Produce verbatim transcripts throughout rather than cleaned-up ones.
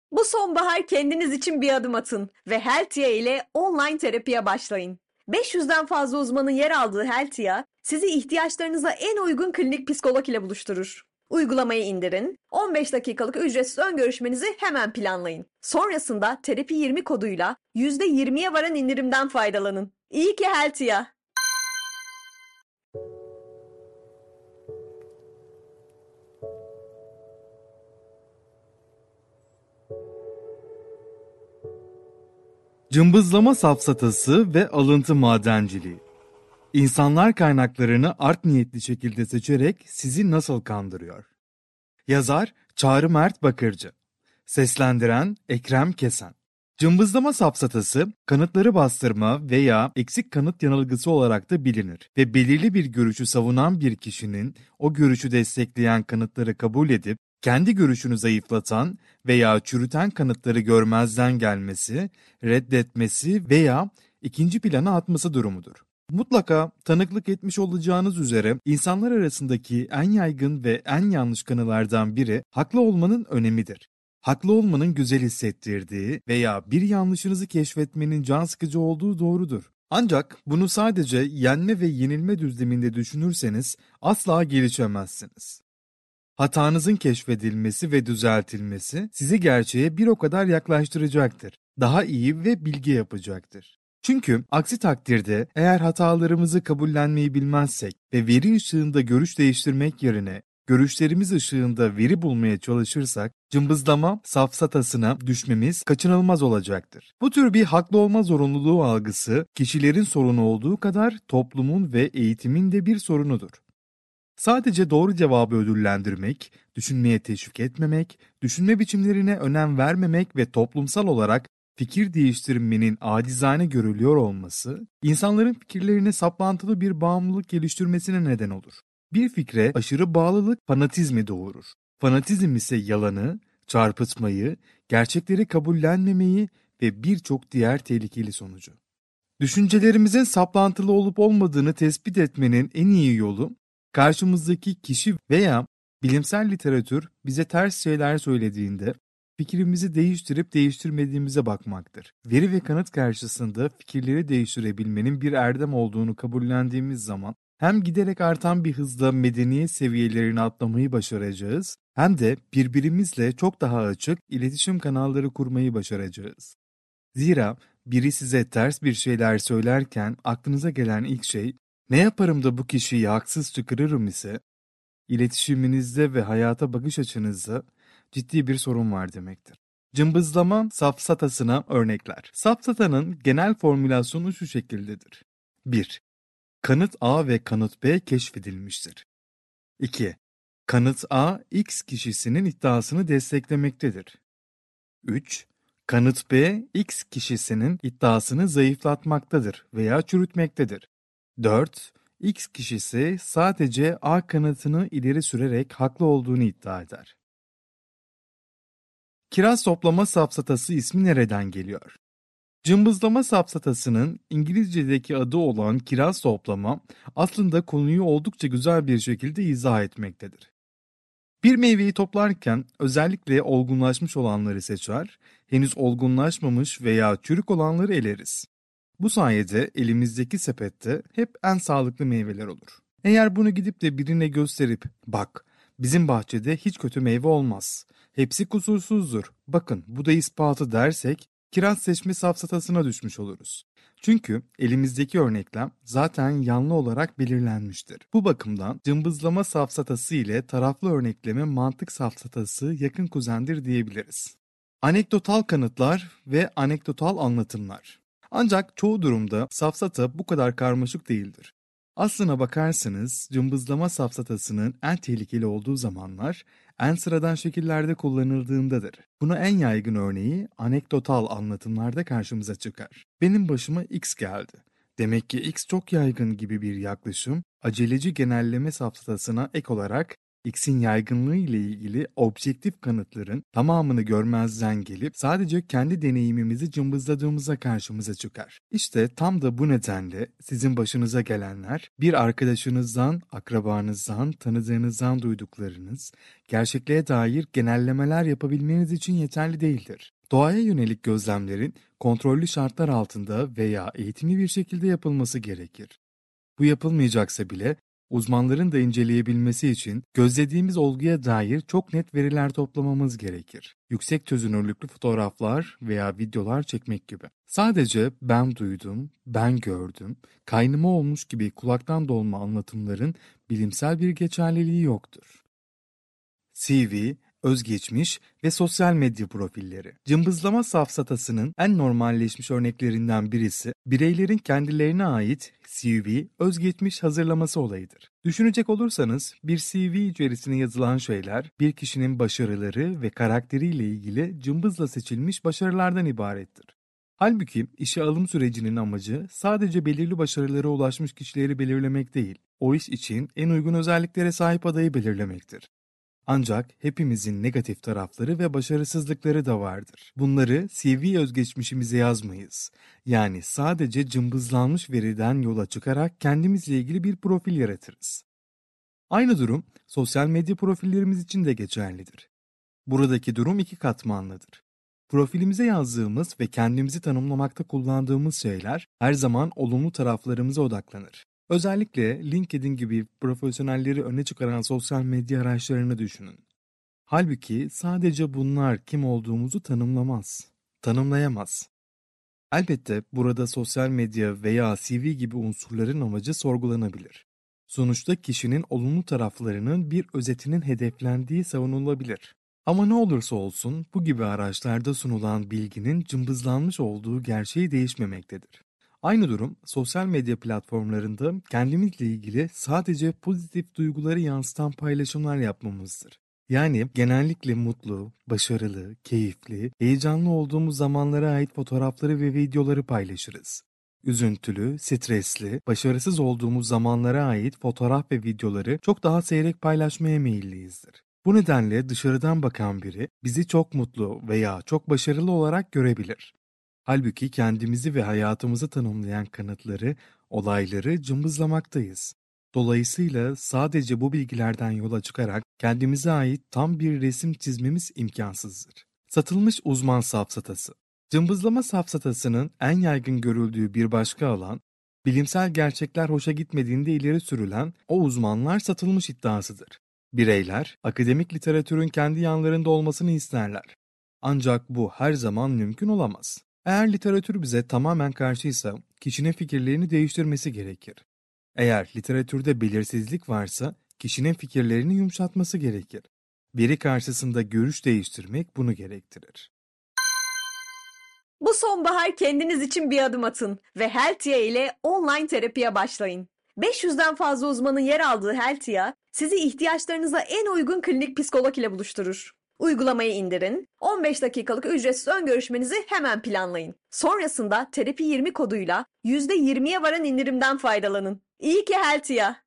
Bu sonbahar kendiniz için bir adım atın ve Heltia ile online terapiye başlayın. beş yüzden fazla uzmanın yer aldığı Heltia, sizi ihtiyaçlarınıza en uygun klinik psikolog ile buluşturur. Uygulamayı indirin, on beş dakikalık ücretsiz ön görüşmenizi hemen planlayın. Sonrasında terapi yirmi koduyla yüzde yirmiye varan indirimden faydalanın. İyi ki Heltia. Cımbızlama safsatası ve alıntı madenciliği. İnsanlar kaynaklarını art niyetli şekilde seçerek sizi nasıl kandırıyor? Yazar Çağrı Mert Bakırcı. Seslendiren Ekrem Kesen. Cımbızlama safsatası, kanıtları bastırma veya eksik kanıt yanılgısı olarak da bilinir ve belirli bir görüşü savunan bir kişinin o görüşü destekleyen kanıtları kabul edip kendi görüşünü zayıflatan veya çürüten kanıtları görmezden gelmesi, reddetmesi veya ikinci plana atması durumudur. Mutlaka tanıklık etmiş olacağınız üzere insanlar arasındaki en yaygın ve en yanlış kanılardan biri haklı olmanın önemidir. Haklı olmanın güzel hissettirdiği veya bir yanlışınızı keşfetmenin can sıkıcı olduğu doğrudur. Ancak bunu sadece yenme ve yenilme düzleminde düşünürseniz asla gelişemezsiniz. Hatanızın keşfedilmesi ve düzeltilmesi sizi gerçeğe bir o kadar yaklaştıracaktır. Daha iyi ve bilge yapacaktır. Çünkü aksi takdirde eğer hatalarımızı kabullenmeyi bilmezsek ve veri ışığında görüş değiştirmek yerine görüşlerimiz ışığında veri bulmaya çalışırsak cımbızlama safsatasına düşmemiz kaçınılmaz olacaktır. Bu tür bir haklı olma zorunluluğu algısı kişilerin sorunu olduğu kadar toplumun ve eğitimin de bir sorunudur. Sadece doğru cevabı ödüllendirmek, düşünmeye teşvik etmemek, düşünme biçimlerine önem vermemek ve toplumsal olarak fikir değiştirmenin acizane görülüyor olması, insanların fikirlerine saplantılı bir bağımlılık geliştirmesine neden olur. Bir fikre aşırı bağlılık fanatizmi doğurur. Fanatizm ise yalanı, çarpıtmayı, gerçekleri kabullenmemeyi ve birçok diğer tehlikeli sonucu. Düşüncelerimizin saplantılı olup olmadığını tespit etmenin en iyi yolu, karşımızdaki kişi veya bilimsel literatür bize ters şeyler söylediğinde fikrimizi değiştirip değiştirmediğimize bakmaktır. Veri ve kanıt karşısında fikirleri değiştirebilmenin bir erdem olduğunu kabullendiğimiz zaman hem giderek artan bir hızla medeniyet seviyelerini atlamayı başaracağız hem de birbirimizle çok daha açık iletişim kanalları kurmayı başaracağız. Zira biri size ters bir şeyler söylerken aklınıza gelen ilk şey ne yaparım da bu kişiyi haksız çıkarırım ise iletişiminizde ve hayata bakış açınızda ciddi bir sorun var demektir. Cımbızlama safsatasına örnekler. Safsatanın genel formülasyonu şu şekildedir. bir. Kanıt A ve kanıt B keşfedilmiştir. iki. Kanıt A, X kişisinin iddiasını desteklemektedir. üç. Kanıt B, X kişisinin iddiasını zayıflatmaktadır veya çürütmektedir. dört. X kişisi sadece A kanıtını ileri sürerek haklı olduğunu iddia eder. Kiraz toplama safsatası ismi nereden geliyor? Cımbızlama safsatasının İngilizce'deki adı olan kiraz toplama aslında konuyu oldukça güzel bir şekilde izah etmektedir. Bir meyveyi toplarken özellikle olgunlaşmış olanları seçer, henüz olgunlaşmamış veya çürük olanları eleriz. Bu sayede elimizdeki sepette hep en sağlıklı meyveler olur. Eğer bunu gidip de birine gösterip, bak bizim bahçede hiç kötü meyve olmaz, hepsi kusursuzdur, bakın bu da ispatı dersek, kiraz seçme safsatasına düşmüş oluruz. Çünkü elimizdeki örneklem zaten yanlı olarak belirlenmiştir. Bu bakımdan cımbızlama safsatası ile taraflı örnekleme mantık safsatası yakın kuzendir diyebiliriz. Anekdotal kanıtlar ve anekdotal anlatımlar. Ancak çoğu durumda safsata bu kadar karmaşık değildir. Aslına bakarsanız cımbızlama safsatasının en tehlikeli olduğu zamanlar en sıradan şekillerde kullanıldığındadır. Buna en yaygın örneği anekdotal anlatımlarda karşımıza çıkar. Benim başıma X geldi. Demek ki X çok yaygın gibi bir yaklaşım, aceleci genelleme safsatasına ek olarak X'in yaygınlığı ile ilgili objektif kanıtların tamamını görmezden gelip sadece kendi deneyimimizi cımbızladığımızda karşımıza çıkar. İşte tam da bu nedenle sizin başınıza gelenler bir arkadaşınızdan, akrabanızdan, tanıdığınızdan duyduklarınız gerçekliğe dair genellemeler yapabilmeniz için yeterli değildir. Doğaya yönelik gözlemlerin kontrollü şartlar altında veya eğitimli bir şekilde yapılması gerekir. Bu yapılmayacaksa bile uzmanların da inceleyebilmesi için gözlediğimiz olguya dair çok net veriler toplamamız gerekir. Yüksek çözünürlüklü fotoğraflar veya videolar çekmek gibi. Sadece ben duydum, ben gördüm, kaynıma olmuş gibi kulaktan dolma anlatımların bilimsel bir geçerliliği yoktur. C V, özgeçmiş ve sosyal medya profilleri. Cımbızlama safsatasının en normalleşmiş örneklerinden birisi, bireylerin kendilerine ait C V, özgeçmiş hazırlaması olayıdır. Düşünecek olursanız, bir C V içerisine yazılan şeyler, bir kişinin başarıları ve karakteriyle ilgili cımbızla seçilmiş başarılardan ibarettir. Halbuki işe alım sürecinin amacı sadece belirli başarılara ulaşmış kişileri belirlemek değil, o iş için en uygun özelliklere sahip adayı belirlemektir. Ancak hepimizin negatif tarafları ve başarısızlıkları da vardır. Bunları C V özgeçmişimize yazmayız. Yani sadece cımbızlanmış veriden yola çıkarak kendimizle ilgili bir profil yaratırız. Aynı durum sosyal medya profillerimiz için de geçerlidir. Buradaki durum iki katmanlıdır. Profilimize yazdığımız ve kendimizi tanımlamakta kullandığımız şeyler her zaman olumlu taraflarımıza odaklanır. Özellikle LinkedIn gibi profesyonelleri öne çıkaran sosyal medya araçlarını düşünün. Halbuki sadece bunlar kim olduğumuzu tanımlamaz, tanımlayamaz. Elbette burada sosyal medya veya C V gibi unsurların amacı sorgulanabilir. Sonuçta kişinin olumlu taraflarının bir özetinin hedeflendiği savunulabilir. Ama ne olursa olsun bu gibi araçlarda sunulan bilginin cımbızlanmış olduğu gerçeği değişmemektedir. Aynı durum sosyal medya platformlarında kendimizle ilgili sadece pozitif duyguları yansıtan paylaşımlar yapmamızdır. Yani genellikle mutlu, başarılı, keyifli, heyecanlı olduğumuz zamanlara ait fotoğrafları ve videoları paylaşırız. Üzüntülü, stresli, başarısız olduğumuz zamanlara ait fotoğraf ve videoları çok daha seyrek paylaşmaya meyilliyizdir. Bu nedenle dışarıdan bakan biri bizi çok mutlu veya çok başarılı olarak görebilir. Halbuki kendimizi ve hayatımızı tanımlayan kanıtları, olayları cımbızlamaktayız. Dolayısıyla sadece bu bilgilerden yola çıkarak kendimize ait tam bir resim çizmemiz imkansızdır. Satılmış uzman safsatası. Cımbızlama safsatasının en yaygın görüldüğü bir başka alan, bilimsel gerçekler hoşa gitmediğinde ileri sürülen o uzmanlar satılmış iddiasıdır. Bireyler, akademik literatürün kendi yanlarında olmasını isterler. Ancak bu her zaman mümkün olamaz. Eğer literatür bize tamamen karşıysa, kişinin fikirlerini değiştirmesi gerekir. Eğer literatürde belirsizlik varsa, kişinin fikirlerini yumuşatması gerekir. Biri karşısında görüş değiştirmek bunu gerektirir. Bu sonbahar kendiniz için bir adım atın ve Heltia ile online terapiye başlayın. beş yüzden fazla uzmanın yer aldığı Heltia, sizi ihtiyaçlarınıza en uygun klinik psikolog ile buluşturur. Uygulamayı indirin, on beş dakikalık ücretsiz ön görüşmenizi hemen planlayın. Sonrasında terapi yirmi koduyla yüzde yirmiye varan indirimden faydalanın. İyi ki Heltia.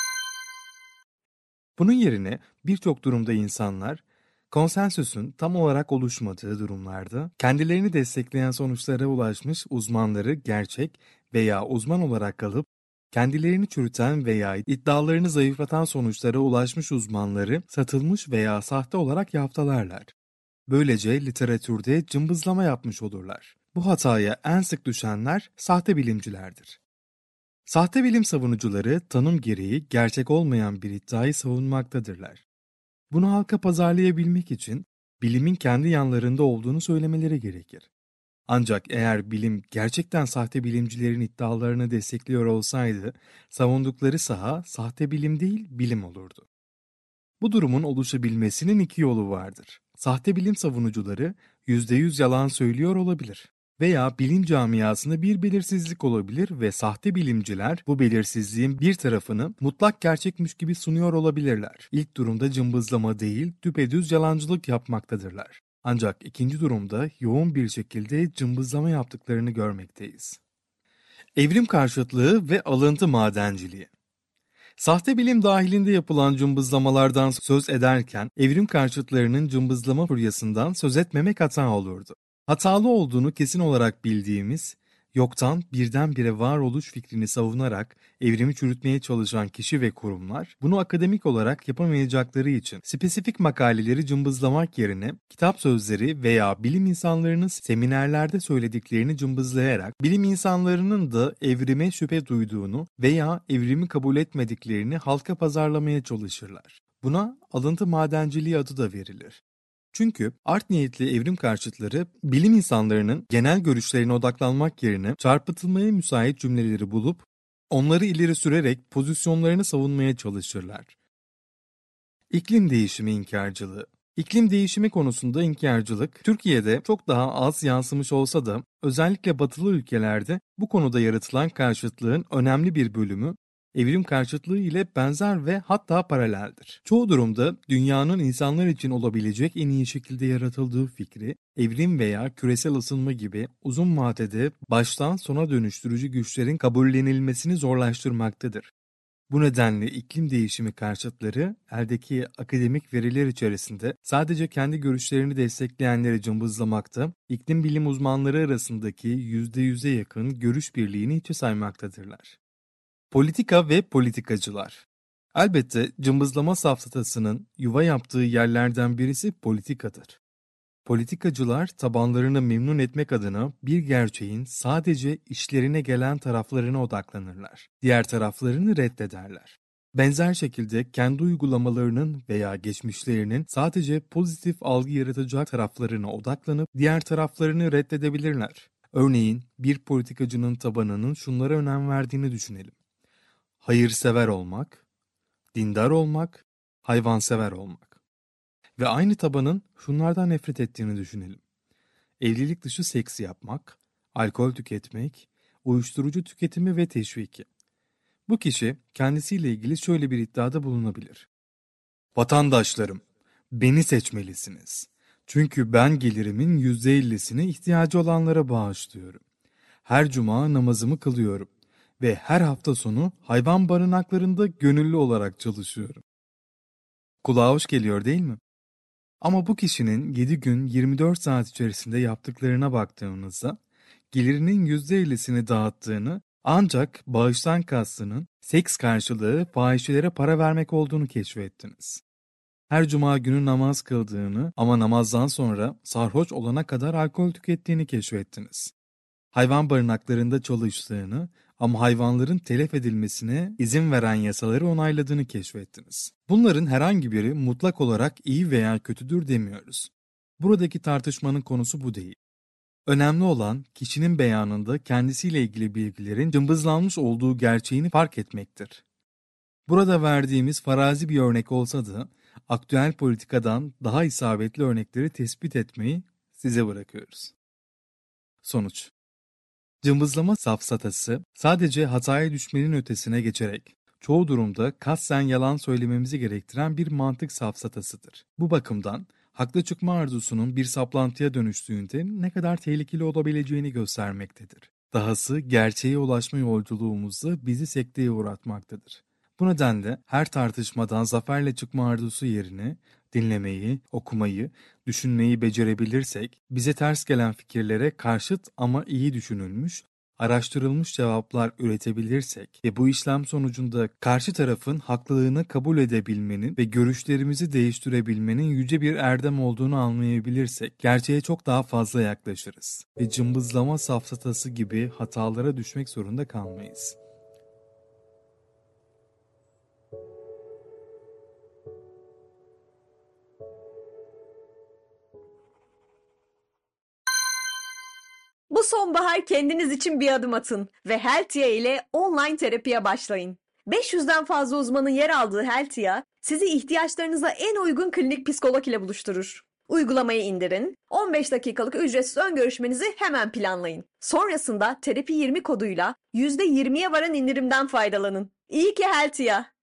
Bunun yerine birçok durumda insanlar, konsensüsün tam olarak oluşmadığı durumlarda kendilerini destekleyen sonuçlara ulaşmış uzmanları gerçek veya uzman olarak alıp, kendilerini çürüten veya iddialarını zayıflatan sonuçlara ulaşmış uzmanları satılmış veya sahte olarak yaftalarlar. Böylece literatürde cımbızlama yapmış olurlar. Bu hataya en sık düşenler sahte bilimcilerdir. Sahte bilim savunucuları tanım gereği gerçek olmayan bir iddiayı savunmaktadırlar. Bunu halka pazarlayabilmek için bilimin kendi yanlarında olduğunu söylemeleri gerekir. Ancak eğer bilim gerçekten sahte bilimcilerin iddialarını destekliyor olsaydı, savundukları saha sahte bilim değil, bilim olurdu. Bu durumun oluşabilmesinin iki yolu vardır. Sahte bilim savunucuları yüzde yüz yalan söylüyor olabilir. Veya bilim camiasında bir belirsizlik olabilir ve sahte bilimciler bu belirsizliğin bir tarafını mutlak gerçekmiş gibi sunuyor olabilirler. İlk durumda cımbızlama değil, düpedüz yalancılık yapmaktadırlar. Ancak ikinci durumda yoğun bir şekilde cımbızlama yaptıklarını görmekteyiz. Evrim karşıtlığı ve alıntı madenciliği. Sahte bilim dahilinde yapılan cımbızlamalardan söz ederken evrim karşıtlarının cımbızlama furyasından söz etmemek hata olurdu. Hatalı olduğunu kesin olarak bildiğimiz, yoktan birdenbire varoluş fikrini savunarak evrimi çürütmeye çalışan kişi ve kurumlar, bunu akademik olarak yapamayacakları için spesifik makaleleri cımbızlamak yerine kitap sözleri veya bilim insanlarının seminerlerde söylediklerini cımbızlayarak bilim insanlarının da evrime şüphe duyduğunu veya evrimi kabul etmediklerini halka pazarlamaya çalışırlar. Buna alıntı madenciliği adı da verilir. Çünkü art niyetli evrim karşıtları bilim insanlarının genel görüşlerine odaklanmak yerine çarpıtılmaya müsait cümleleri bulup onları ileri sürerek pozisyonlarını savunmaya çalışırlar. İklim değişimi inkarcılığı. İklim değişimi konusunda inkarcılık Türkiye'de çok daha az yansımış olsa da özellikle batılı ülkelerde bu konuda yaratılan karşıtlığın önemli bir bölümü evrim karşıtlığı ile benzer ve hatta paraleldir. Çoğu durumda dünyanın insanlar için olabilecek en iyi şekilde yaratıldığı fikri, evrim veya küresel ısınma gibi uzun vadede baştan sona dönüştürücü güçlerin kabullenilmesini zorlaştırmaktadır. Bu nedenle iklim değişimi karşıtları eldeki akademik veriler içerisinde sadece kendi görüşlerini destekleyenleri cımbızlamakta, iklim bilim uzmanları arasındaki yüzde yüze yakın görüş birliğini hiçe saymaktadırlar. Politika ve politikacılar. Elbette cımbızlama safsatasının yuva yaptığı yerlerden birisi politikadır. Politikacılar tabanlarını memnun etmek adına bir gerçeğin sadece işlerine gelen taraflarına odaklanırlar. Diğer taraflarını reddederler. Benzer şekilde kendi uygulamalarının veya geçmişlerinin sadece pozitif algı yaratacak taraflarına odaklanıp diğer taraflarını reddedebilirler. Örneğin bir politikacının tabanının şunlara önem verdiğini düşünelim. Hayırsever olmak, dindar olmak, hayvansever olmak. Ve aynı tabanın şunlardan nefret ettiğini düşünelim. Evlilik dışı seks yapmak, alkol tüketmek, uyuşturucu tüketimi ve teşviki. Bu kişi kendisiyle ilgili şöyle bir iddiada bulunabilir. Vatandaşlarım, beni seçmelisiniz. Çünkü ben gelirimin yüzde ellisini ihtiyacı olanlara bağışlıyorum. Her cuma namazımı kılıyorum. Ve her hafta sonu hayvan barınaklarında gönüllü olarak çalışıyorum. Kulağa hoş geliyor değil mi? Ama bu kişinin yedi gün yirmi dört saat içerisinde yaptıklarına baktığınızda gelirinin yüzde ellisini dağıttığını ancak bağıştan kastının seks karşılığı fahişelere para vermek olduğunu keşfettiniz. Her cuma günü namaz kıldığını ama namazdan sonra sarhoş olana kadar alkol tükettiğini keşfettiniz. Hayvan barınaklarında çalıştığını ama hayvanların telef edilmesine izin veren yasaları onayladığını keşfettiniz. Bunların herhangi biri mutlak olarak iyi veya kötüdür demiyoruz. Buradaki tartışmanın konusu bu değil. Önemli olan kişinin beyanında kendisiyle ilgili bilgilerin cımbızlanmış olduğu gerçeğini fark etmektir. Burada verdiğimiz farazi bir örnek olsa da aktüel politikadan daha isabetli örnekleri tespit etmeyi size bırakıyoruz. Sonuç. Cımbızlama safsatası sadece hataya düşmenin ötesine geçerek çoğu durumda kasten yalan söylememizi gerektiren bir mantık safsatasıdır. Bu bakımdan haklı çıkma arzusunun bir saplantıya dönüştüğünde ne kadar tehlikeli olabileceğini göstermektedir. Dahası gerçeğe ulaşma yolculuğumuzda bizi sekteye uğratmaktadır. Bu nedenle her tartışmadan zaferle çıkma arzusu yerine dinlemeyi, okumayı, düşünmeyi becerebilirsek, bize ters gelen fikirlere karşıt ama iyi düşünülmüş, araştırılmış cevaplar üretebilirsek ve bu işlem sonucunda karşı tarafın haklılığını kabul edebilmenin ve görüşlerimizi değiştirebilmenin yüce bir erdem olduğunu anlayabilirsek, gerçeğe çok daha fazla yaklaşırız ve cımbızlama safsatası gibi hatalara düşmek zorunda kalmayız. Bu sonbahar kendiniz için bir adım atın ve Heltia ile online terapiye başlayın. beş yüzden fazla uzmanın yer aldığı Heltia, sizi ihtiyaçlarınıza en uygun klinik psikolog ile buluşturur. Uygulamayı indirin, on beş dakikalık ücretsiz ön görüşmenizi hemen planlayın. Sonrasında terapi yirmi koduyla yüzde yirmiye varan indirimden faydalanın. İyi ki Heltia!